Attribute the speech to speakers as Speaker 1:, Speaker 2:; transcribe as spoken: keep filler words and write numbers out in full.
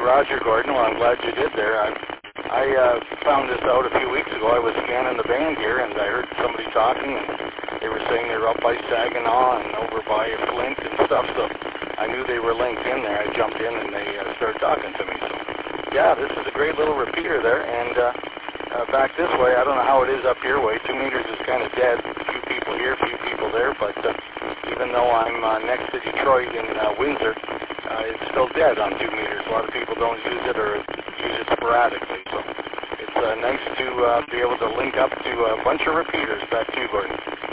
Speaker 1: Roger Gordon. Well, I'm glad you did there. I, I uh, found this out a few weeks ago. I was scanning the band here, and I heard somebody talking, and they were saying they were up by Saginaw and over by Flint and stuff, so I knew they were linked in there. I jumped in, and they uh, started talking to me. So, yeah, this is a great little repeater there, and uh, uh, back this way, I don't know how it is up your way. Two meters is kind of dead. A few people here, a few people there, but uh, even though I'm uh, next to Detroit in uh, Windsor, uh, it's still dead on two meters. A lot of people don't use it or use it sporadically, so it's uh, nice to uh, be able to link up to a bunch of repeaters. Back to you, Gordon.